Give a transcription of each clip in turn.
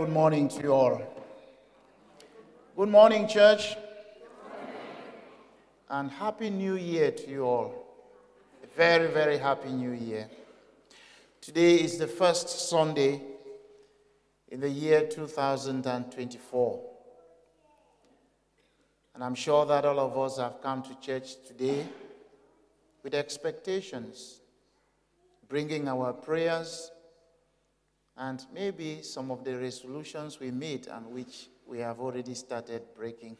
good morning to you all. Good morning, church. And Happy New Year to you all. A very, very Happy New Year. Today is the first Sunday in the year 2024. And I'm sure that all of us have come to church today with expectations, bringing our prayers and maybe some of the resolutions we made and which we have already started breaking.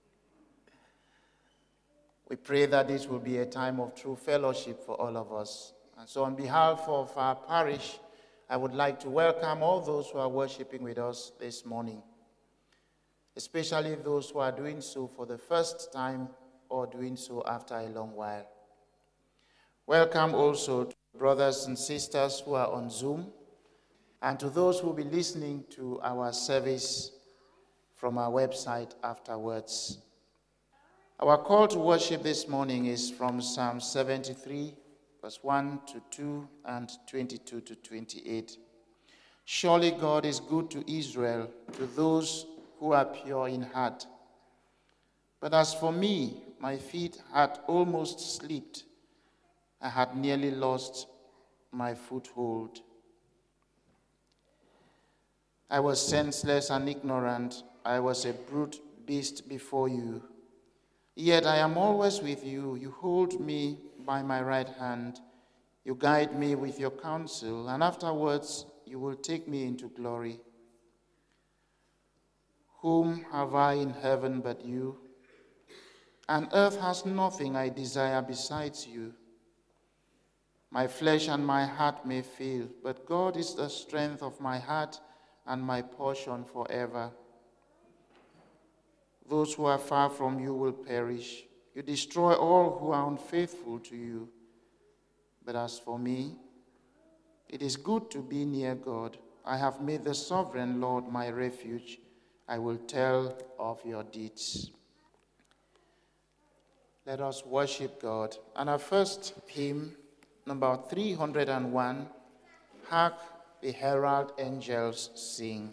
We pray that this will be a time of true fellowship for all of us. And so on behalf of our parish, I would like to welcome all those who are worshiping with us this morning, especially those who are doing so for the first time or doing so after a long while. Welcome also to brothers and sisters who are on Zoom, and to those who will be listening to our service from our website afterwards. Our call to worship this morning is from Psalm 73, verse 1 to 2 and 22 to 28. Surely God is good to Israel, to those who are pure in heart. But as for me, my feet had almost slipped. I had nearly lost my foothold. I was senseless and ignorant. I was a brute beast before you. Yet I am always with you. You hold me by my right hand. You guide me with your counsel, and afterwards you will take me into glory. Whom have I in heaven but you? And earth has nothing I desire besides you. My flesh and my heart may fail, but God is the strength of my heart and my portion forever. Those who are far from you will perish. You destroy all who are unfaithful to you. But as for me, it is good to be near God. I have made the sovereign Lord my refuge. I will tell of your deeds. Let us worship God. And our first hymn, number 301, Hark the Herald Angels Sing.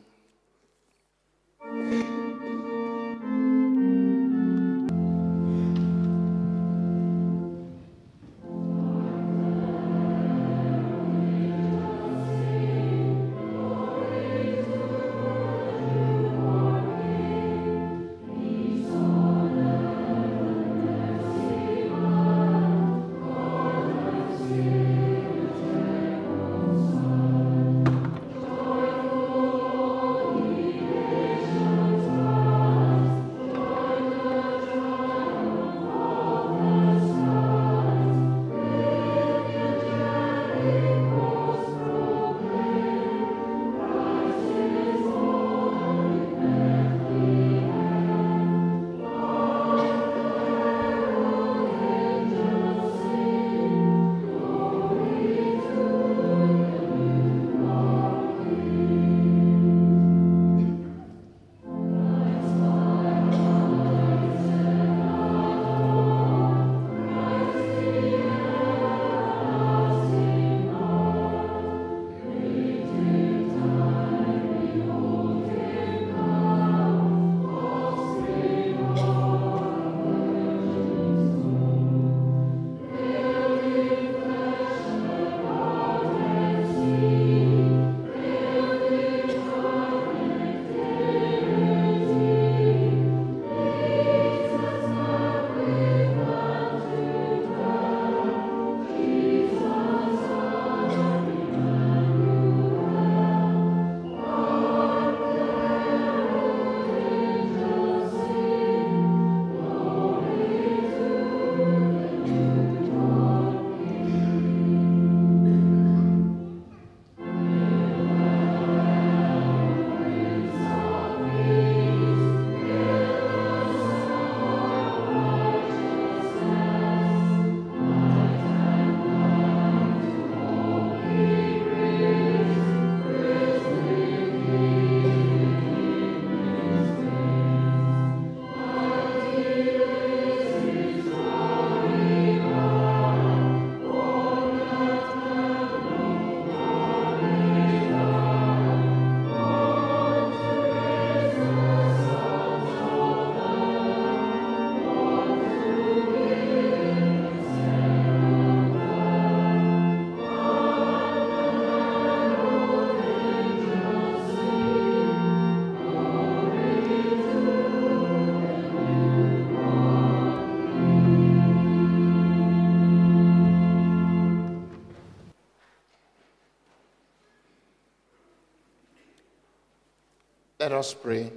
Let us pray.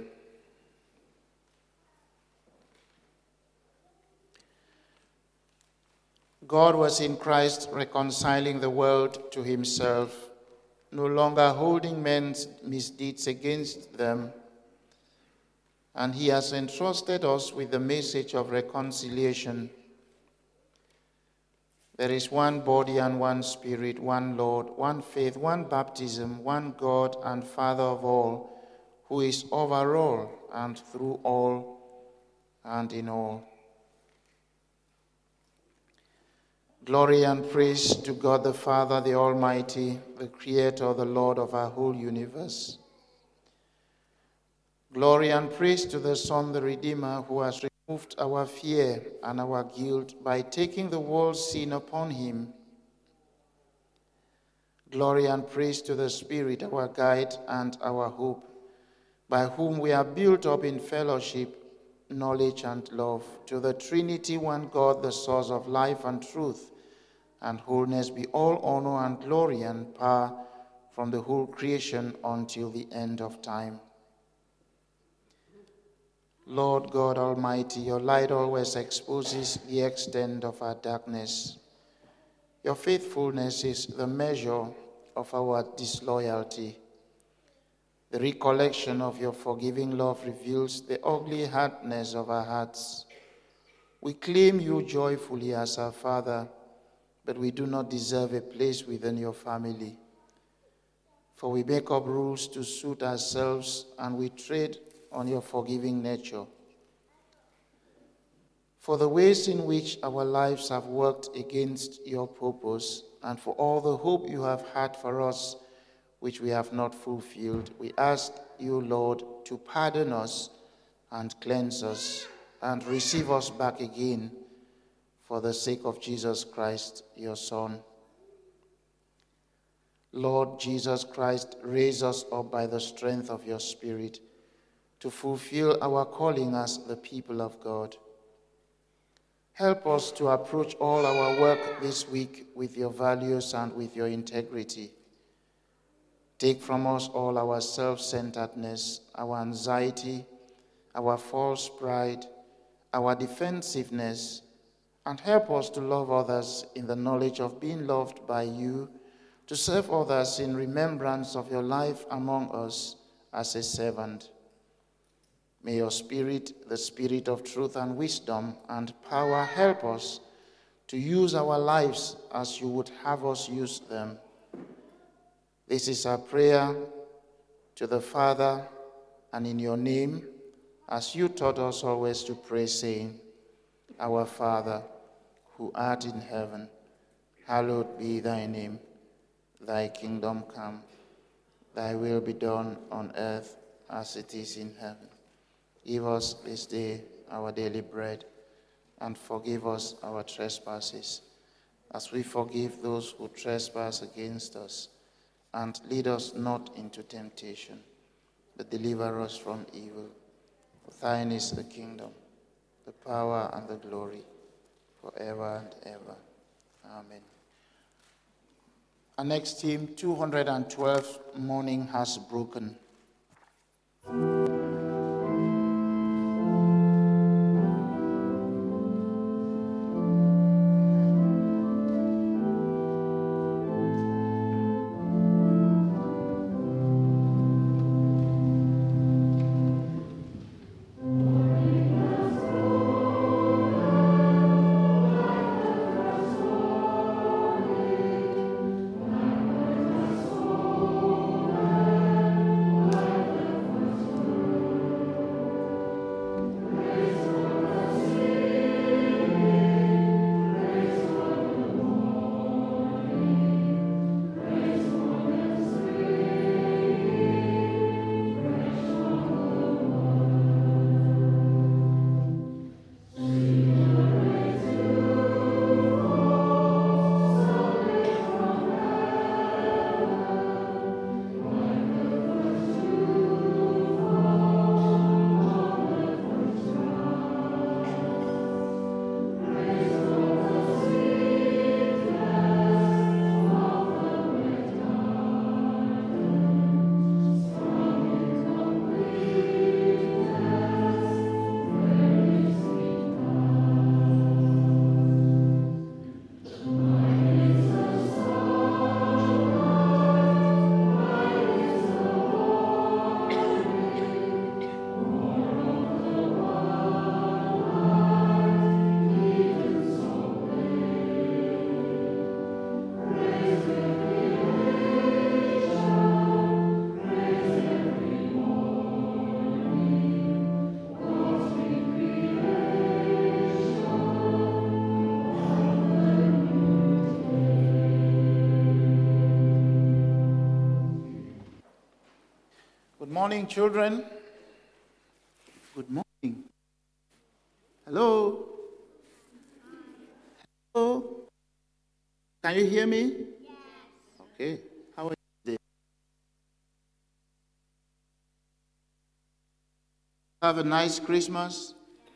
God was in Christ reconciling the world to himself, no longer holding men's misdeeds against them, and he has entrusted us with the message of reconciliation. There is one body and one Spirit, one Lord, one faith, one baptism, one God and Father of all, who is over all and through all and in all. Glory and praise to God the Father, the Almighty, the Creator, the Lord of our whole universe. Glory and praise to the Son, the Redeemer, who has removed our fear and our guilt by taking the world's sin upon him. Glory and praise to the Spirit, our guide and our hope, by whom we are built up in fellowship, knowledge, and love, to the Trinity, one God, the source of life and truth and wholeness, be all honor and glory and power from the whole creation until the end of time. Lord God Almighty, your light always exposes the extent of our darkness. Your faithfulness is the measure of our disloyalty. The recollection of your forgiving love reveals the ugly hardness of our hearts. We claim you joyfully as our Father, but we do not deserve a place within your family. For we make up rules to suit ourselves, and we trade on your forgiving nature. For the ways in which our lives have worked against your purpose, and for all the hope you have had for us, which we have not fulfilled, we ask you, Lord, to pardon us and cleanse us and receive us back again for the sake of Jesus Christ, your Son. Lord Jesus Christ, raise us up by the strength of your Spirit to fulfill our calling as the people of God. Help us to approach all our work this week with your values and with your integrity. Take from us all our self-centeredness, our anxiety, our false pride, our defensiveness, and help us to love others in the knowledge of being loved by you, to serve others in remembrance of your life among us as a servant. May your Spirit, the Spirit of truth and wisdom and power, help us to use our lives as you would have us use them. This is our prayer to the Father, and in your name, as you taught us always to pray, saying, Our Father, who art in heaven, hallowed be thy name. Thy kingdom come, thy will be done on earth as it is in heaven. Give us this day our daily bread, and forgive us our trespasses, as we forgive those who trespass against us. And lead us not into temptation, but deliver us from evil. For thine is the kingdom, the power, and the glory, forever and ever. Amen. Our next hymn, 212, Morning Has Broken. morning, children. Good morning. Hello? Hello? Can you hear me? Yes. Okay. How are you today? Have a nice Christmas.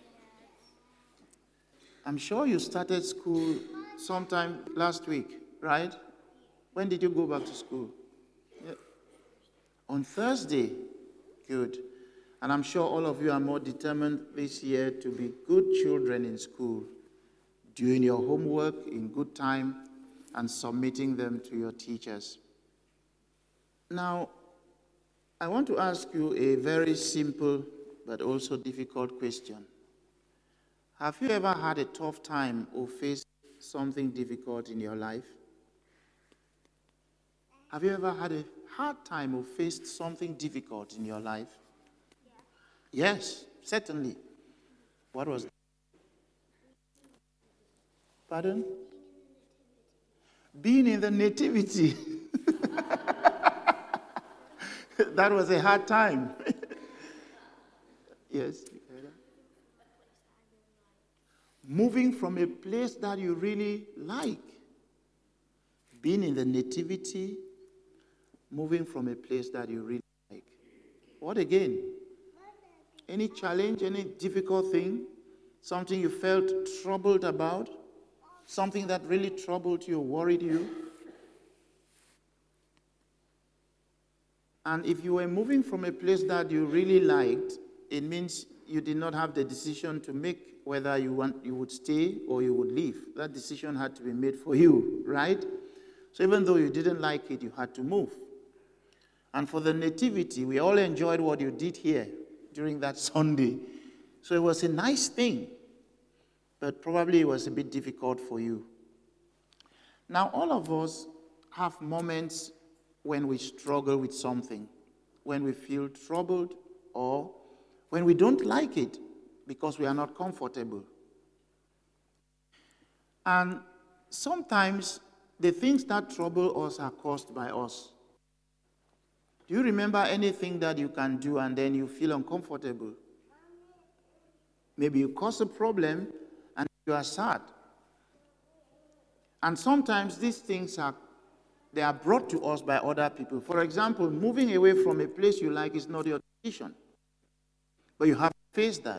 I'm sure you started school sometime last week, right? When did you go back to school? Yeah. On Thursday. Good. And I'm sure all of you are more determined this year to be good children in school, doing your homework in good time and submitting them to your teachers. Now, I want to ask you a very simple but also difficult question. Have you ever had a tough time or faced something difficult in your life? Have you ever had a hard time or faced something difficult in your life? Yes, certainly. What was that? Pardon? Being in the nativity. That was a hard time. Yes. Moving from a place that you really like. Being in the nativity, moving from a place that you really like. What again? Any challenge, any difficult thing? Something you felt troubled about? Something that really troubled you, worried you? And if you were moving from a place that you really liked, it means you did not have the decision to make whether you would stay or you would leave. That decision had to be made for you, right? So even though you didn't like it, you had to move. And for the nativity, we all enjoyed what you did here during that Sunday. So it was a nice thing, but probably it was a bit difficult for you. Now, all of us have moments when we struggle with something, when we feel troubled, or when we don't like it because we are not comfortable. And sometimes the things that trouble us are caused by us. Do you remember anything that you can do and then you feel uncomfortable? Maybe you cause a problem and you are sad. And sometimes these things are brought to us by other people. For example, moving away from a place you like is not your decision. But you have to face that.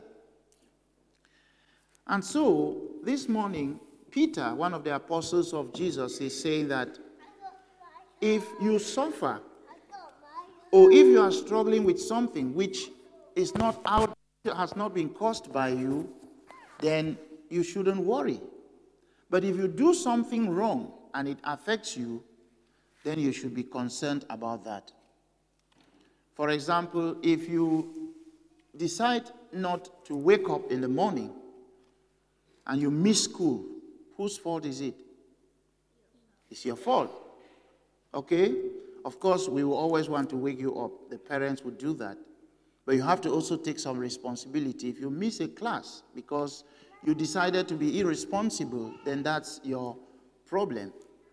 And so, this morning, Peter, one of the apostles of Jesus, is saying that if you suffer, or if you are struggling with something which is not out, has not been caused by you, then you shouldn't worry. But if you do something wrong and it affects you, then you should be concerned about that. For example, if you decide not to wake up in the morning and you miss school, whose fault is it? It's your fault. Okay? Of course, we will always want to wake you up. The parents would do that. But you have to also take some responsibility. If you miss a class because you decided to be irresponsible, then that's your problem.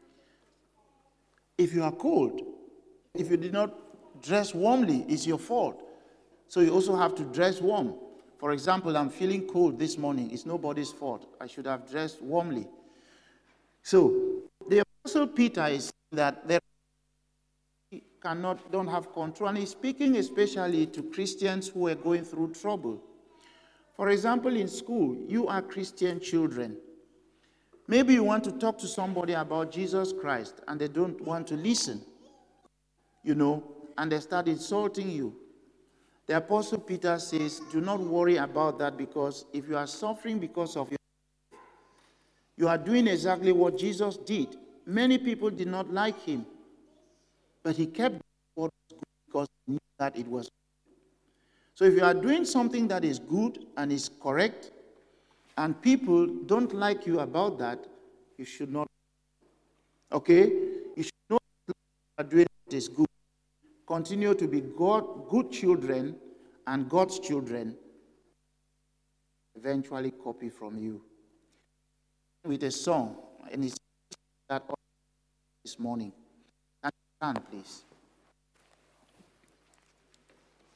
If you are cold, if you did not dress warmly, it's your fault. So you also have to dress warm. For example, I'm feeling cold this morning. It's nobody's fault. I should have dressed warmly. So the Apostle Peter is saying that there don't have control. And he's speaking especially to Christians who are going through trouble. For example, in school, you are Christian children. Maybe you want to talk to somebody about Jesus Christ and they don't want to listen, and they start insulting you. The Apostle Peter says, do not worry about that, because if you are suffering because of you are doing exactly what Jesus did. Many people did not like him, but he kept doing what was good because he knew that it was good. So if you are doing something that is good and is correct, and people don't like you about that, you should not. Okay? You should know that you are doing what is good. Continue to be good children, and God's children eventually copy from you. With a song, and it's that this morning. Can you stand, please?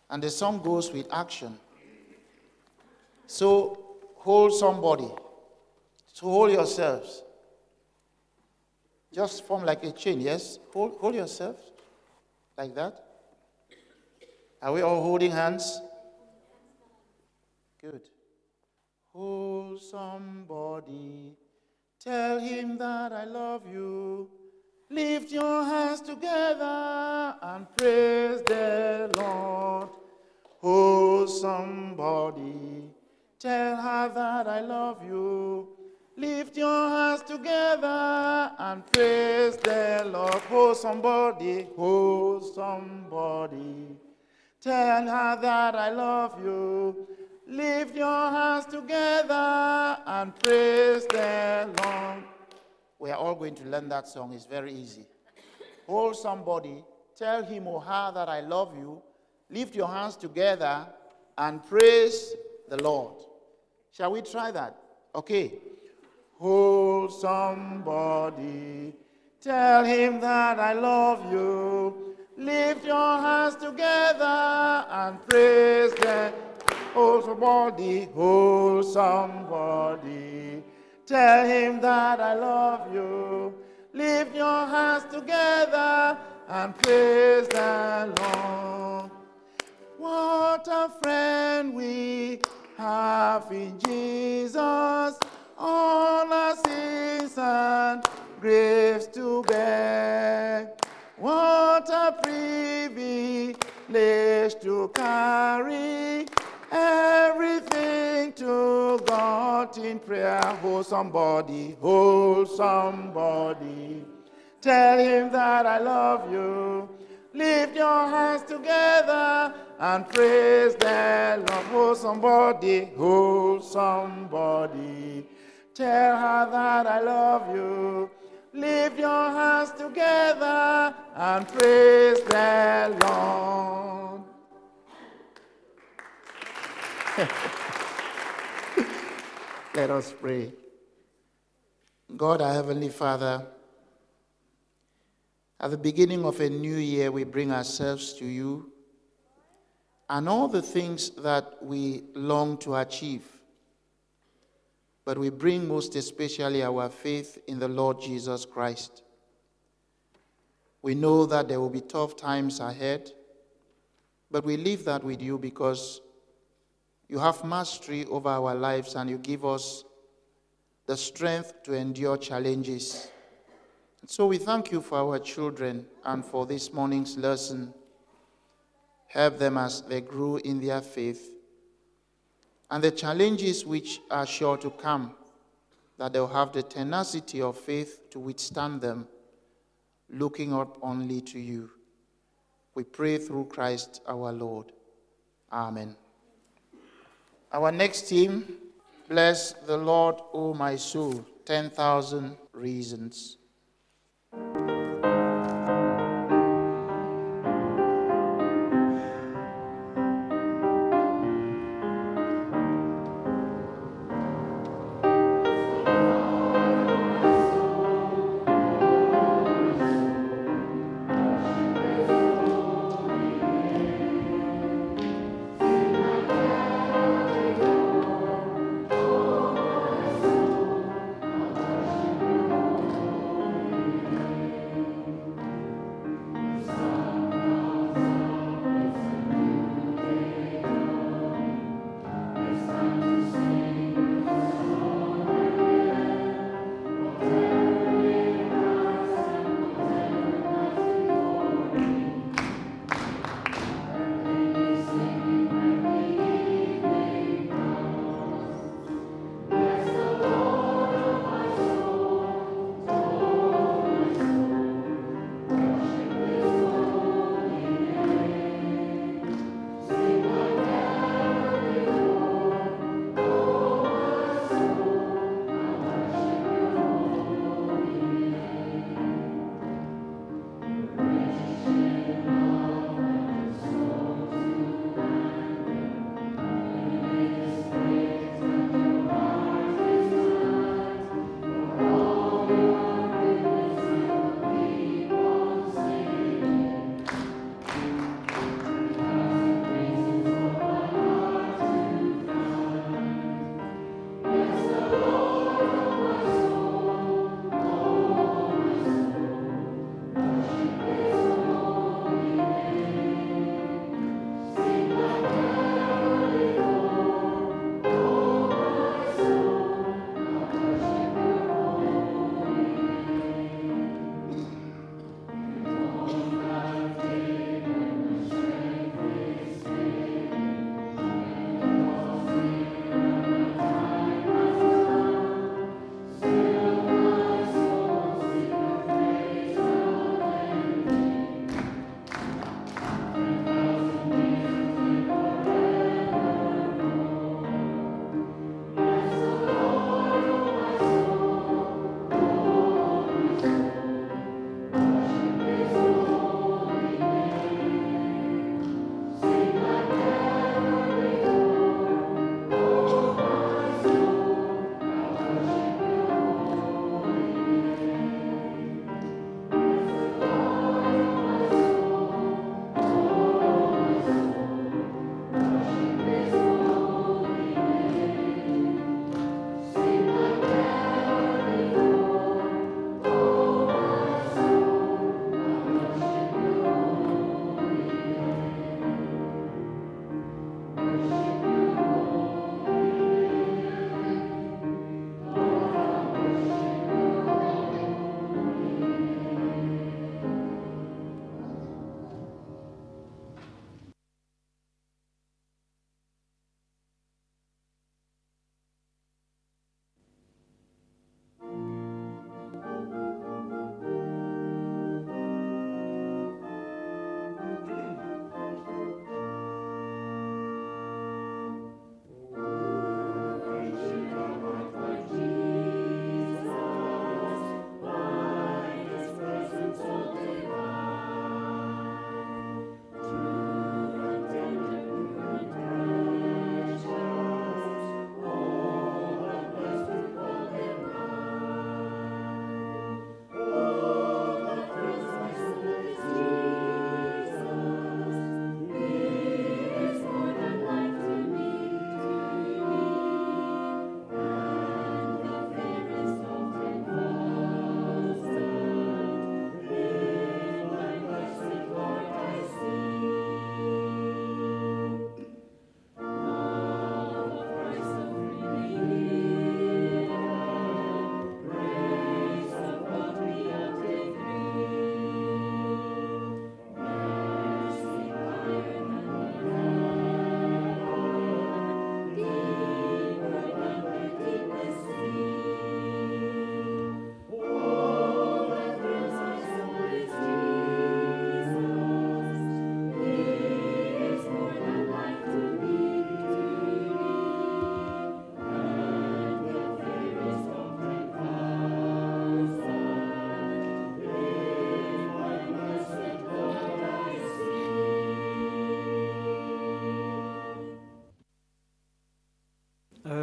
And the song goes with action. So hold somebody. So hold yourselves. Just form like a chain, yes? Hold yourselves like that. Are we all holding hands? Good. Hold somebody. Tell him that I love you. Lift your hands together and praise the Lord. Hold somebody. Tell her that I love you. Lift your hands together and praise the Lord. Hold somebody. Hold somebody. Tell her that I love you. Lift your hands together and praise the Lord. We are all going to learn that song. It's very easy. Hold somebody. Tell him or her that I love you. Lift your hands together and praise the Lord. Shall we try that? Okay. Hold somebody. Tell him that I love you. Lift your hands together and praise the Lord. Hold somebody. Hold somebody. Tell him that I love you. Lift your hands together and praise the Lord. What a friend we have in Jesus, all our sins and griefs to bear. What a privilege to carry everything to God in prayer. Hold somebody, hold somebody. Tell him that I love you. Lift your hands together and praise the Lord. Hold somebody, hold somebody. Tell her that I love you. Lift your hands together and praise the Lord. Let us pray. God, our Heavenly Father, at the beginning of a new year, we bring ourselves to you and all the things that we long to achieve. But we bring most especially our faith in the Lord Jesus Christ. We know that there will be tough times ahead, but we leave that with you because you have mastery over our lives and you give us the strength to endure challenges. So we thank you for our children and for this morning's lesson. Help them as they grow in their faith and the challenges which are sure to come, that they'll have the tenacity of faith to withstand them, looking up only to you. We pray through Christ our Lord. Amen. Our next hymn, Bless the Lord, O my soul, 10,000 reasons.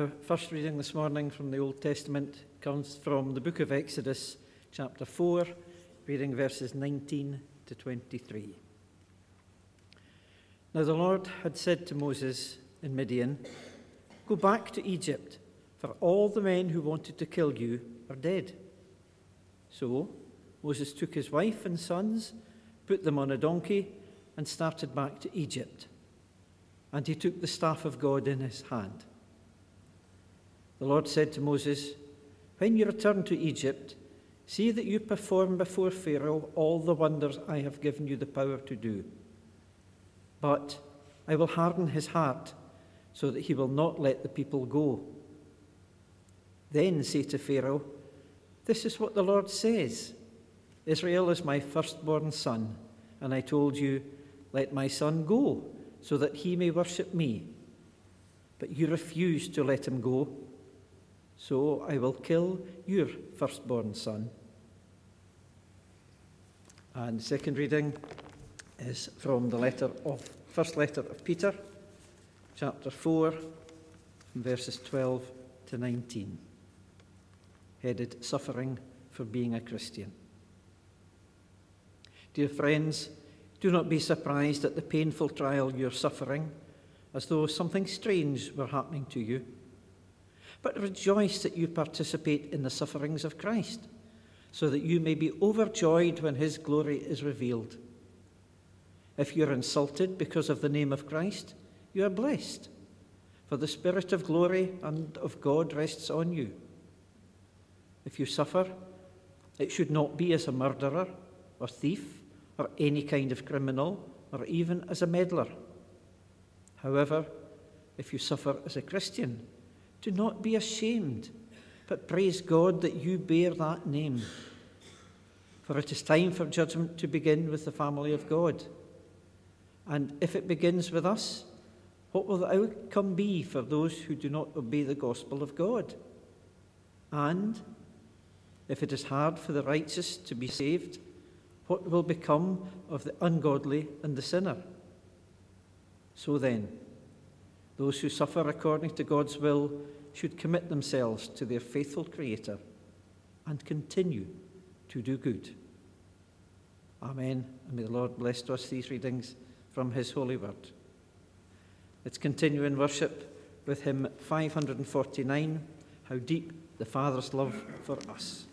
Our first reading this morning from the Old Testament comes from the book of Exodus, chapter 4, reading verses 19 to 23. Now the Lord had said to Moses in Midian, "Go back to Egypt, for all the men who wanted to kill you are dead." So Moses took his wife and sons, put them on a donkey, and started back to Egypt. And he took the staff of God in his hand. The Lord said to Moses, "When you return to Egypt, see that you perform before Pharaoh all the wonders I have given you the power to do. But I will harden his heart so that he will not let the people go. Then say to Pharaoh, 'This is what the Lord says. Israel is my firstborn son, and I told you, let my son go so that he may worship me. But you refused to let him go. So I will kill your firstborn son.'" And the second reading is from the first letter of Peter, chapter 4, verses 12 to 19, headed "Suffering for Being a Christian." Dear friends, do not be surprised at the painful trial you're suffering, as though something strange were happening to you. But rejoice that you participate in the sufferings of Christ, so that you may be overjoyed when his glory is revealed. If you're insulted because of the name of Christ, you are blessed, for the Spirit of glory and of God rests on you. If you suffer, it should not be as a murderer or thief or any kind of criminal or even as a meddler. However, if you suffer as a Christian, do not be ashamed, but praise God that you bear that name. For it is time for judgment to begin with the family of God. And if it begins with us, what will the outcome be for those who do not obey the gospel of God? And if it is hard for the righteous to be saved, what will become of the ungodly and the sinner? So then, those who suffer according to God's will should commit themselves to their faithful Creator and continue to do good. Amen. And may the Lord bless to us these readings from his holy word. Let's continue in worship with hymn 549, "How Deep the Father's Love for Us."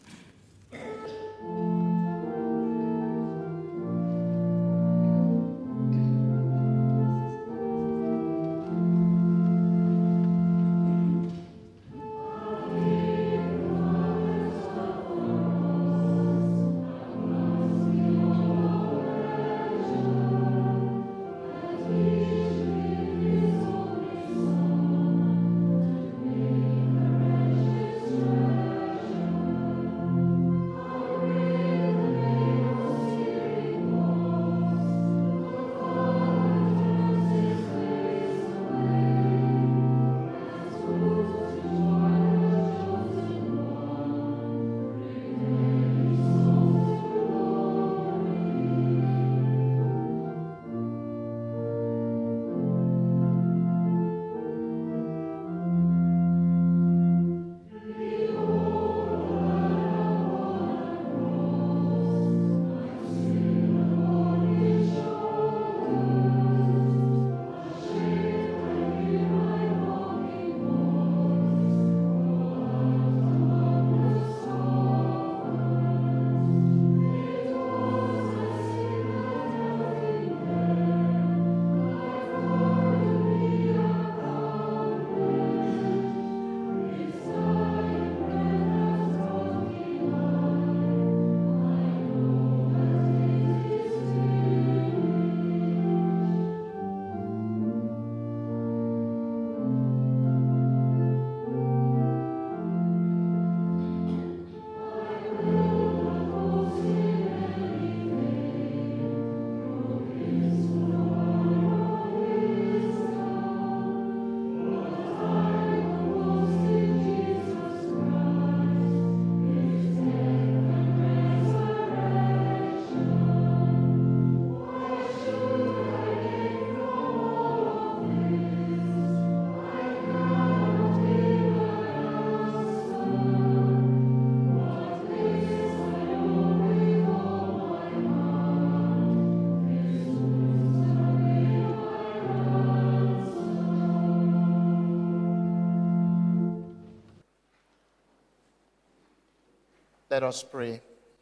Let us pray.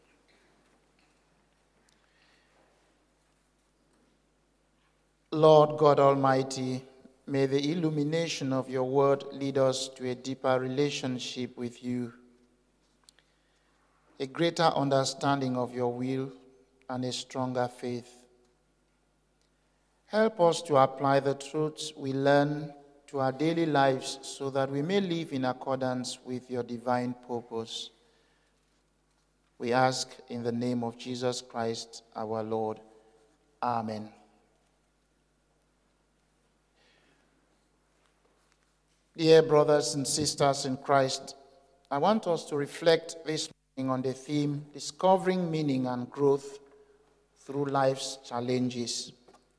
Lord God Almighty, may the illumination of your word lead us to a deeper relationship with you, a greater understanding of your will, and a stronger faith. Help us to apply the truths we learn to our daily lives so that we may live in accordance with your divine purpose. We ask in the name of Jesus Christ, our Lord. Amen. Dear brothers and sisters in Christ, I want us to reflect this morning on the theme, Discovering Meaning and Growth Through Life's Challenges.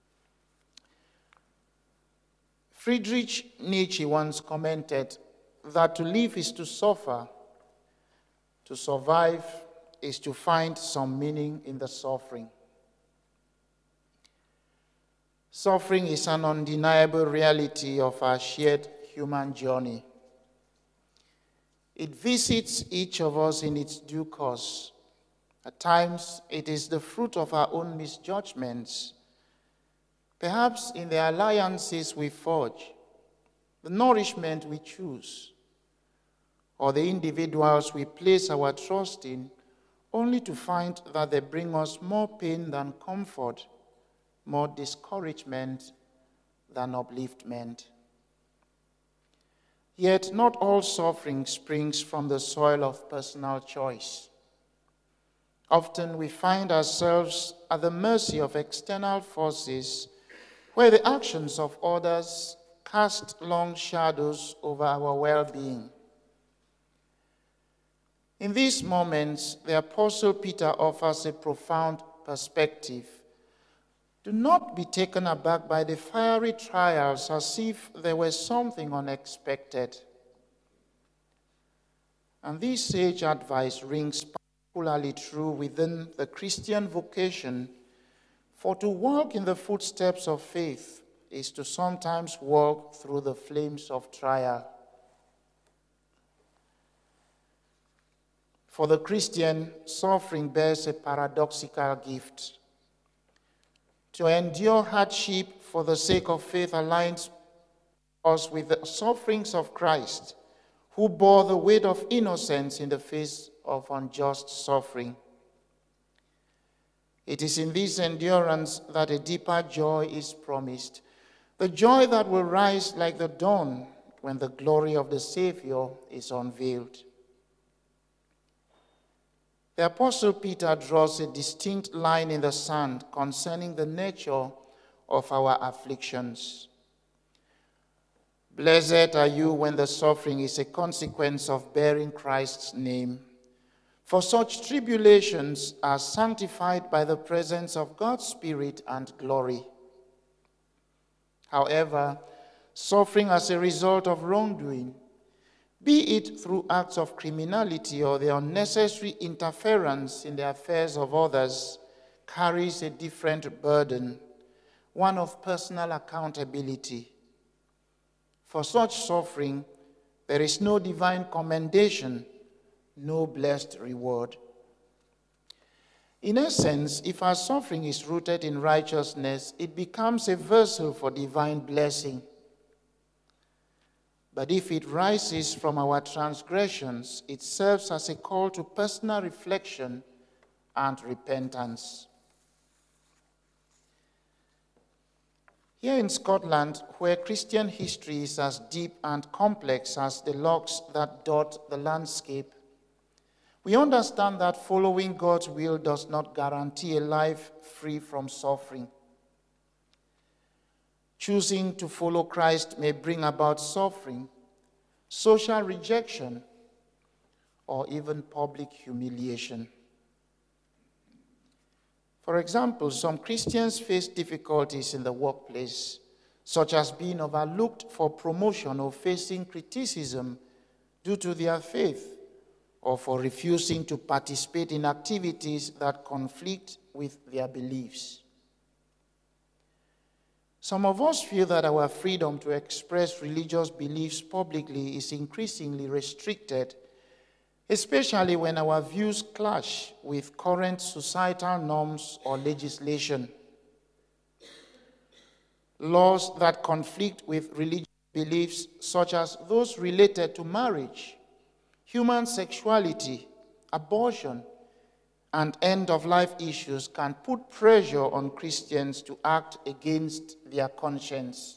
Friedrich Nietzsche once commented that to live is to suffer, to survive is to find some meaning in the suffering. Suffering is an undeniable reality of our shared human journey. It visits each of us in its due course. At times, it is the fruit of our own misjudgments, perhaps in the alliances we forge, the nourishment we choose, or the individuals we place our trust in, only to find that they bring us more pain than comfort, more discouragement than upliftment. Yet not all suffering springs from the soil of personal choice. Often we find ourselves at the mercy of external forces where the actions of others cast long shadows over our well-being. In these moments, the Apostle Peter offers a profound perspective. Do not be taken aback by the fiery trials as if there were something unexpected. And this sage advice rings particularly true within the Christian vocation, for to walk in the footsteps of faith is to sometimes walk through the flames of trial. For the Christian, suffering bears a paradoxical gift. To endure hardship for the sake of faith aligns us with the sufferings of Christ, who bore the weight of innocence in the face of unjust suffering. It is in this endurance that a deeper joy is promised, the joy that will rise like the dawn when the glory of the Savior is unveiled. The Apostle Peter draws a distinct line in the sand concerning the nature of our afflictions. Blessed are you when the suffering is a consequence of bearing Christ's name. For such tribulations are sanctified by the presence of God's Spirit and glory. However, suffering as a result of wrongdoing, be it through acts of criminality or the unnecessary interference in the affairs of others, carries a different burden, one of personal accountability. For such suffering, there is no divine commendation, no blessed reward. In essence, if our suffering is rooted in righteousness, it becomes a vessel for divine blessing. But if it rises from our transgressions, it serves as a call to personal reflection and repentance. Here in Scotland, where Christian history is as deep and complex as the lochs that dot the landscape, we understand that following God's will does not guarantee a life free from suffering. Choosing to follow Christ may bring about suffering, social rejection, or even public humiliation. For example, some Christians face difficulties in the workplace, such as being overlooked for promotion or facing criticism due to their faith, or for refusing to participate in activities that conflict with their beliefs. Some of us feel that our freedom to express religious beliefs publicly is increasingly restricted especially when our views clash with current societal norms or legislation. Laws that conflict with religious beliefs, such as those related to marriage, human sexuality, abortion, and end-of-life issues, can put pressure on Christians to act against their conscience.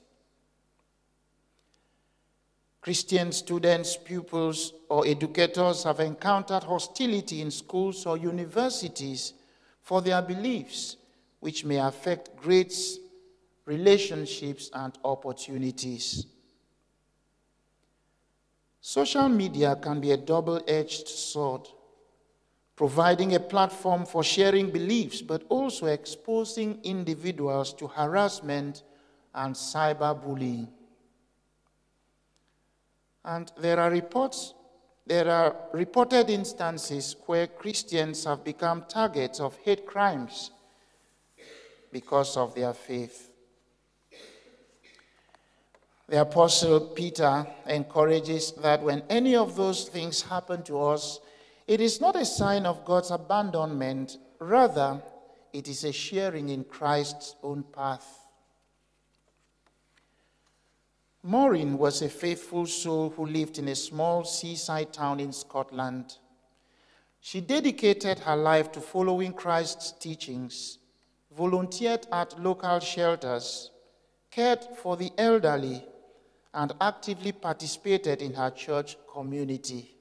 Christian students, pupils, or educators have encountered hostility in schools or universities for their beliefs, which may affect grades, relationships, and opportunities. Social media can be a double-edged sword, providing a platform for sharing beliefs, but also exposing individuals to harassment and cyberbullying. And there are reported instances where Christians have become targets of hate crimes because of their faith. The Apostle Peter encourages that when any of those things happen to us, it is not a sign of God's abandonment. Rather, it is a sharing in Christ's own path. Maureen was a faithful soul who lived in a small seaside town in Scotland. She dedicated her life to following Christ's teachings, volunteered at local shelters, cared for the elderly, and actively participated in her church community.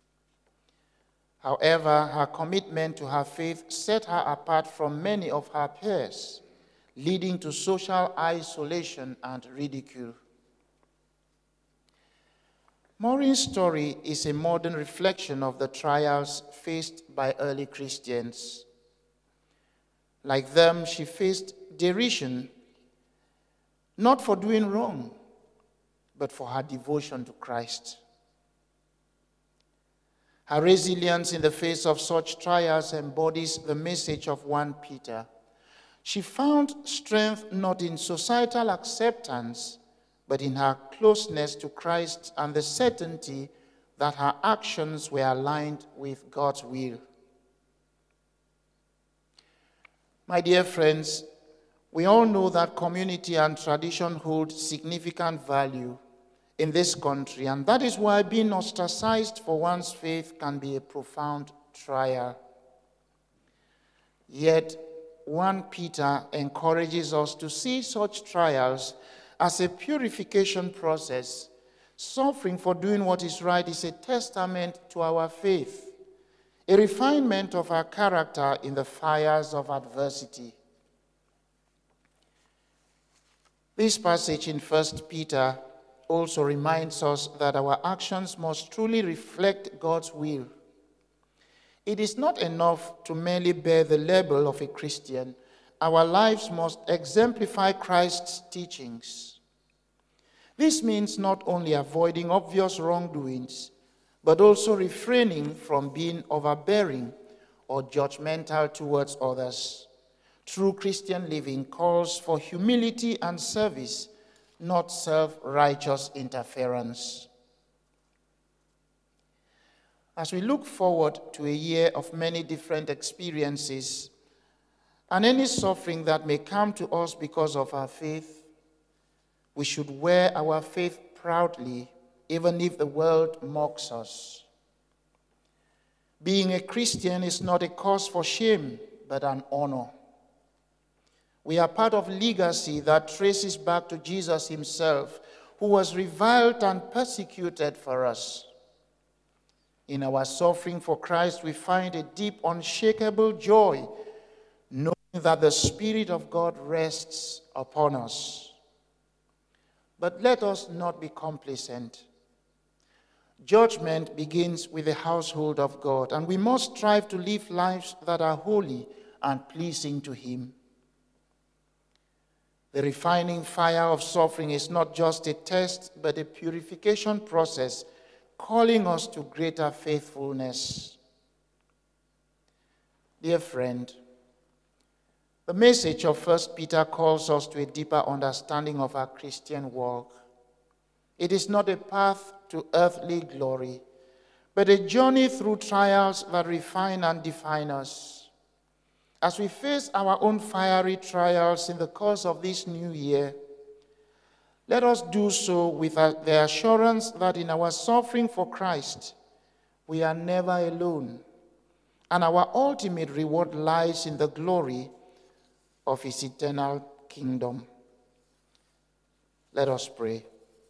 However, her commitment to her faith set her apart from many of her peers, leading to social isolation and ridicule. Maureen's story is a modern reflection of the trials faced by early Christians. Like them, she faced derision, not for doing wrong, but for her devotion to Christ. Her resilience in the face of such trials embodies the message of 1 Peter. She found strength not in societal acceptance, but in her closeness to Christ and the certainty that her actions were aligned with God's will. My dear friends, we all know that community and tradition hold significant value in this country, and that is why being ostracized for one's faith can be a profound trial. Yet, 1 Peter encourages us to see such trials as a purification process. Suffering for doing what is right is a testament to our faith, a refinement of our character in the fires of adversity. This passage in 1 Peter also reminds us that our actions must truly reflect God's will. It is not enough to merely bear the label of a Christian. Our lives must exemplify Christ's teachings. This means not only avoiding obvious wrongdoings, but also refraining from being overbearing or judgmental towards others. True Christian living calls for humility and service, not self-righteous interference. As we look forward to a year of many different experiences and any suffering that may come to us because of our faith, we should wear our faith proudly, even if the world mocks us. Being a Christian is not a cause for shame, but an honor. We are part of legacy that traces back to Jesus himself, who was reviled and persecuted for us. In our suffering for Christ, we find a deep, unshakable joy, knowing that the Spirit of God rests upon us. But let us not be complacent. Judgment begins with the household of God, and we must strive to live lives that are holy and pleasing to him. The refining fire of suffering is not just a test, but a purification process, calling us to greater faithfulness. Dear friend, the message of 1 Peter calls us to a deeper understanding of our Christian walk. It is not a path to earthly glory, but a journey through trials that refine and define us. As we face our own fiery trials in the course of this new year, let us do so with the assurance that in our suffering for Christ, we are never alone, and our ultimate reward lies in the glory of his eternal kingdom. Let us pray.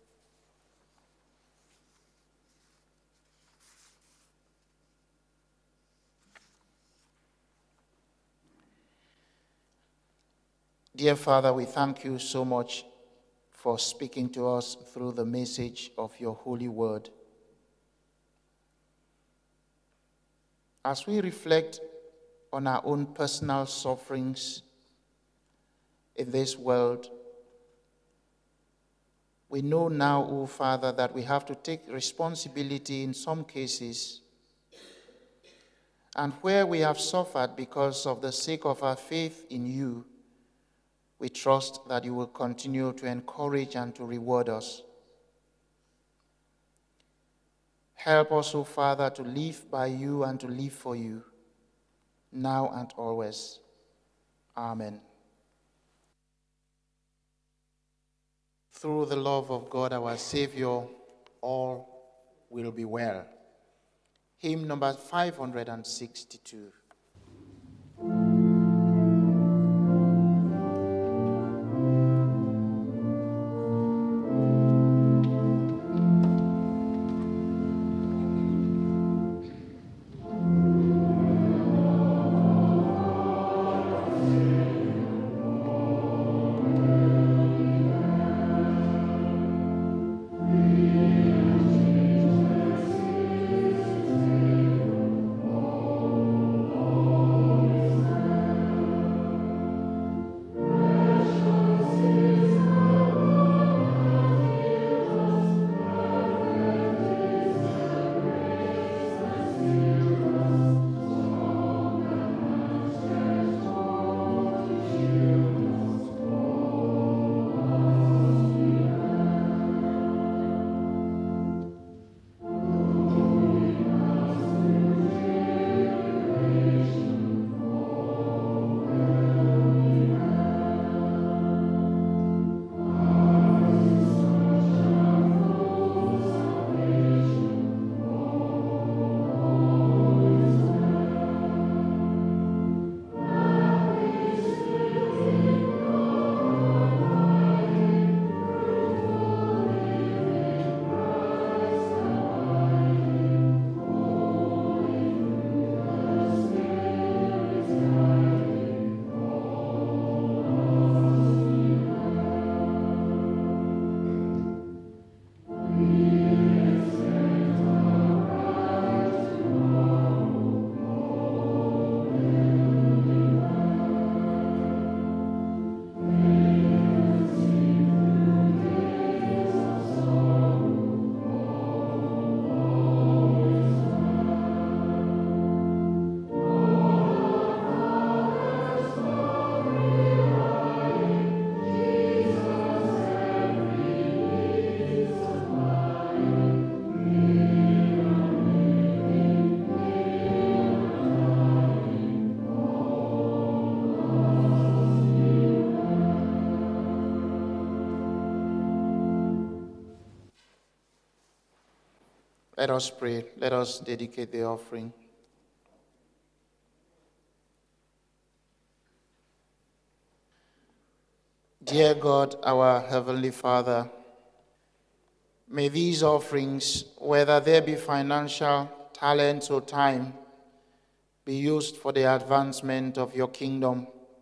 Dear Father, we thank you so much for speaking to us through the message of your holy word. As we reflect on our own personal sufferings in this world, we know now, O Father, that we have to take responsibility in some cases. And where we have suffered because of the sake of our faith in you, we trust that you will continue to encourage and to reward us. Help us, O Father, to live by you and to live for you, now and always. Amen. Through the love of God, our Savior, all will be well. Hymn number 562. Let us pray. Let us dedicate the offering. Dear God, our Heavenly Father, may these offerings, whether they be financial, talents, or time, be used for the advancement of your kingdom.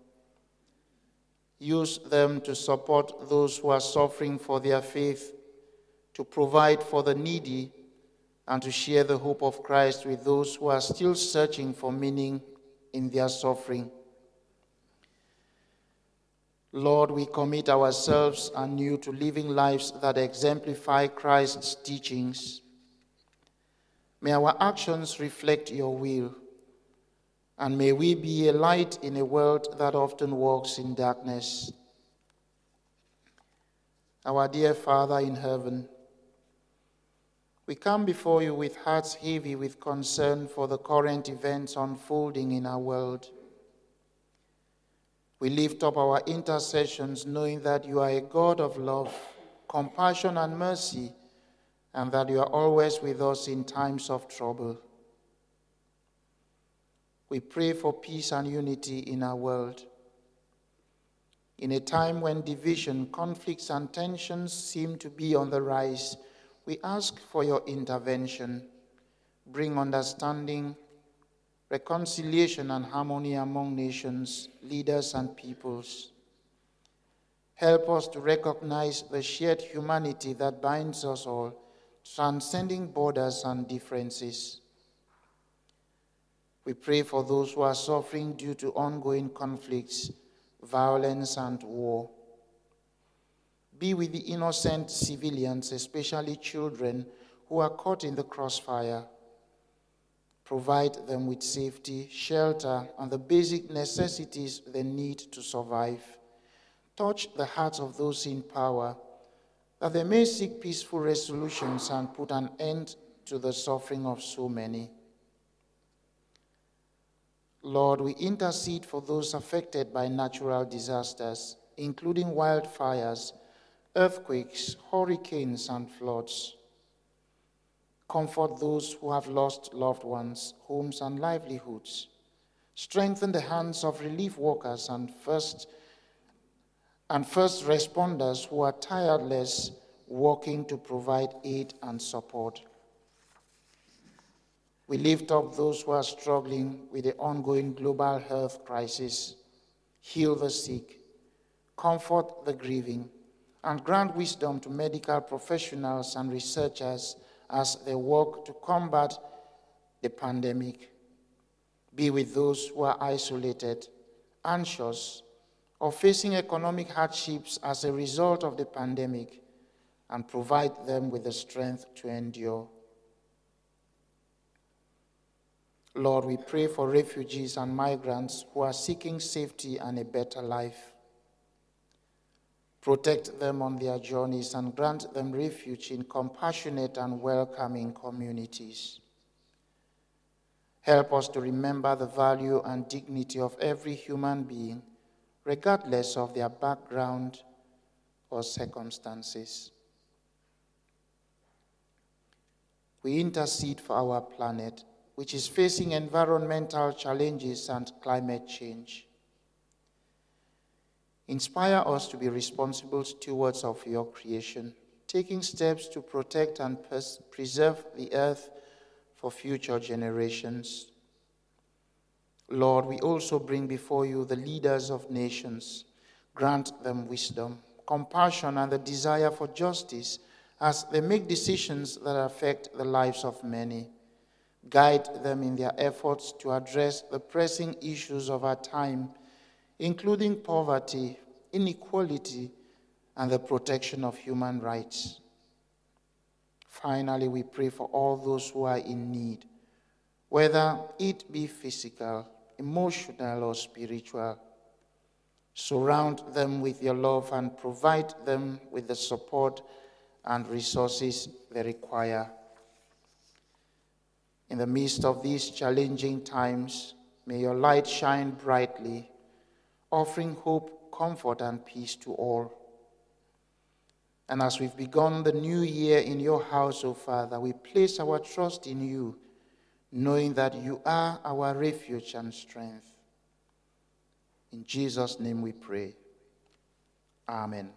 Use them to support those who are suffering for their faith, to provide for the needy, and to share the hope of Christ with those who are still searching for meaning in their suffering. Lord, we commit ourselves anew to living lives that exemplify Christ's teachings. May our actions reflect your will, and may we be a light in a world that often walks in darkness. Our dear Father in heaven, We come before you with hearts heavy with concern for the current events unfolding in our world. We lift up our intercessions knowing that you are a God of love, compassion, and mercy, and that you are always with us in times of trouble. We pray for peace and unity in our world. In a time when division, conflicts, and tensions seem to be on the rise, we ask for your intervention. Bring understanding, reconciliation, and harmony among nations, leaders, and peoples. Help us to recognize the shared humanity that binds us all, transcending borders and differences. We pray for those who are suffering due to ongoing conflicts, violence, and war. Be with the innocent civilians, especially children, who are caught in the crossfire. Provide them with safety, shelter, and the basic necessities they need to survive. Touch the hearts of those in power, that they may seek peaceful resolutions and put an end to the suffering of so many. Lord, we intercede for those affected by natural disasters, including wildfires, earthquakes, hurricanes, and floods. Comfort those who have lost loved ones, homes, and livelihoods. Strengthen the hands of relief workers and first responders who are tireless, working to provide aid and support. We lift up those who are struggling with the ongoing global health crisis. Heal the sick, comfort the grieving, and grant wisdom to medical professionals and researchers as they work to combat the pandemic. Be with those who are isolated, anxious, or facing economic hardships as a result of the pandemic, and provide them with the strength to endure. Lord, we pray for refugees and migrants who are seeking safety and a better life. Protect them on their journeys and grant them refuge in compassionate and welcoming communities. Help us to remember the value and dignity of every human being, regardless of their background or circumstances. We intercede for our planet, which is facing environmental challenges and climate change. Inspire us to be responsible stewards of your creation, taking steps to protect and preserve the earth for future generations. Lord, we also bring before you the leaders of nations. Grant them wisdom, compassion, and the desire for justice as they make decisions that affect the lives of many. Guide them in their efforts to address the pressing issues of our time, including poverty, inequality, and the protection of human rights. Finally, we pray for all those who are in need, whether it be physical, emotional, or spiritual. Surround them with your love and provide them with the support and resources they require. In the midst of these challenging times, may your light shine brightly, offering hope, comfort, and peace to all. And as we've begun the new year in your house, O Father, we place our trust in you, knowing that you are our refuge and strength. In Jesus' name we pray. Amen.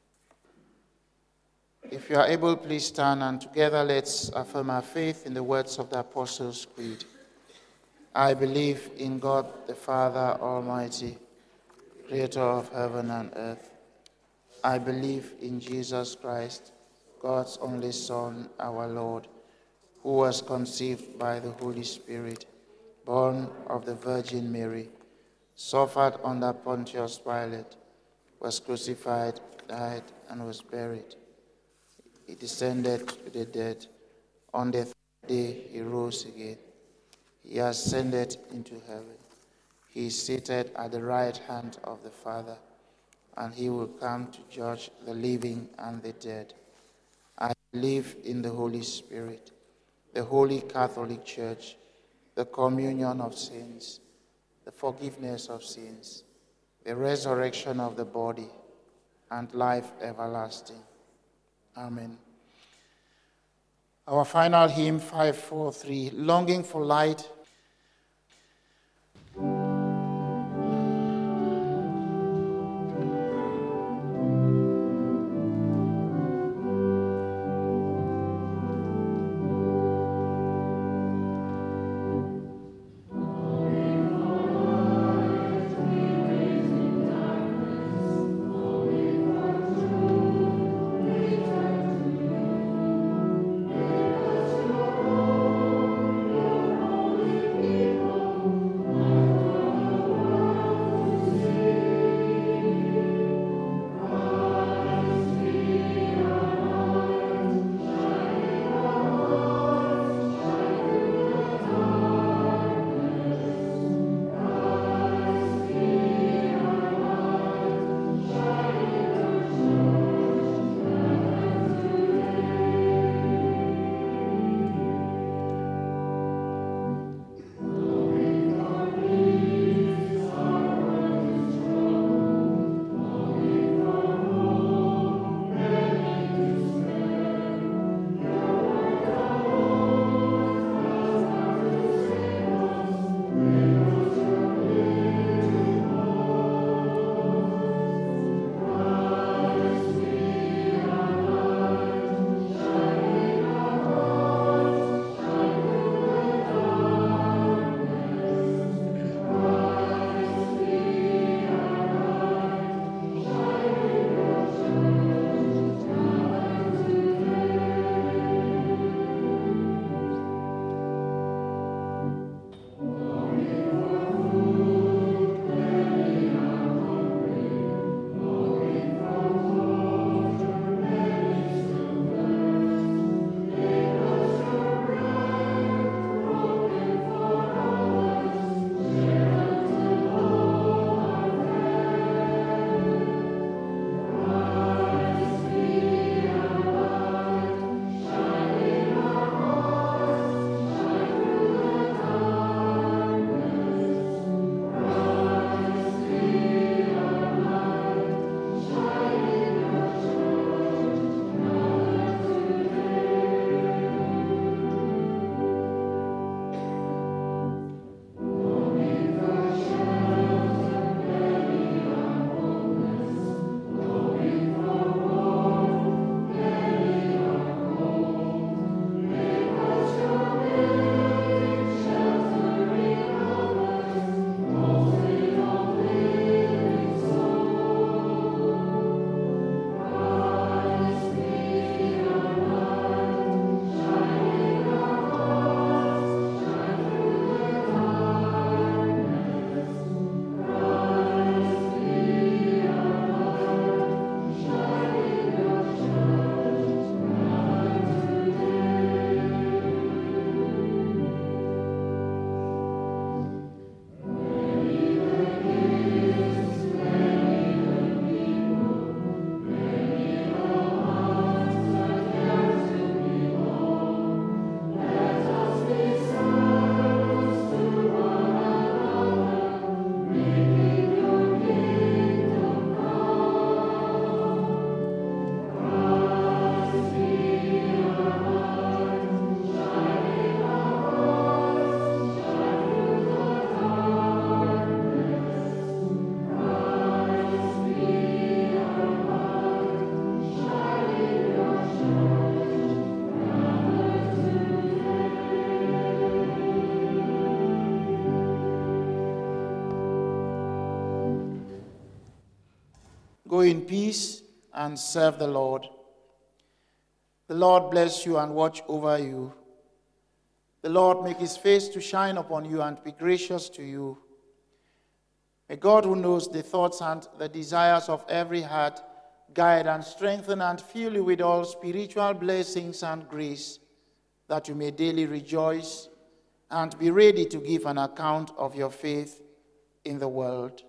If you are able, please stand, and together let's affirm our faith in the words of the Apostles' Creed. I believe in God the Father Almighty, creator of heaven and earth. I believe in Jesus Christ, God's only Son, our Lord, who was conceived by the Holy Spirit, born of the Virgin Mary, suffered under Pontius Pilate, was crucified, died, and was buried. He descended to the dead. On the third day he rose again. He ascended into heaven. He is seated at the right hand of the Father, and he will come to judge the living and the dead. I Believe in the Holy Spirit, the Holy Catholic Church, the communion of saints, the forgiveness of sins, the resurrection of the body, and life everlasting. Amen. Our final hymn, 543, Longing for Light. Go in peace and serve the Lord. The Lord bless you and watch over you. The Lord make his face to shine upon you and be gracious to you. May God, who knows the thoughts and the desires of every heart, guide and strengthen and fill you with all spiritual blessings and grace, that you may daily rejoice and be ready to give an account of your faith in the world.